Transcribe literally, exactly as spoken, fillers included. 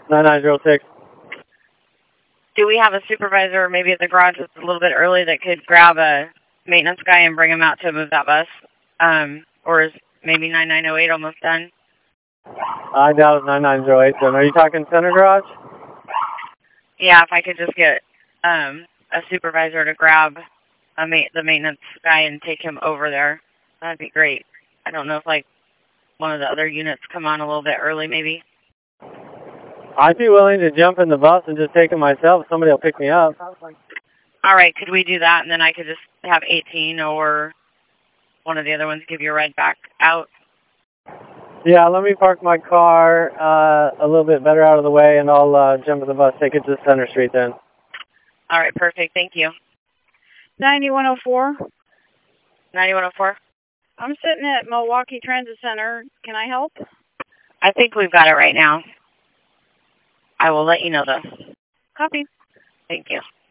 nine nine zero six. Do we have a supervisor maybe at the garage that's a little bit early that could grab a maintenance guy and bring him out to move that bus? Um, or is maybe nine nine zero eight almost done? I doubt it's nine nine zero eight then. Are you talking center garage? Yeah, if I could just get um, a supervisor to grab a ma the maintenance guy and take him over there, that'd be great. I don't know if, like, one of the other units come on a little bit early, maybe. I'd be willing to jump in the bus and just take it myself. Somebody will pick me up. All right, could we do that, and then I could just have eighteen or one of the other ones give you a ride back out? Yeah, let me park my car uh, a little bit better out of the way, and I'll uh, jump in the bus, take it to Center Street then. All right, perfect. Thank you. ninety-one oh four. ninety-one oh four? I'm sitting at Milwaukee Transit Center. Can I help? I think we've got it right now. I will let you know, though. Copy. Thank you.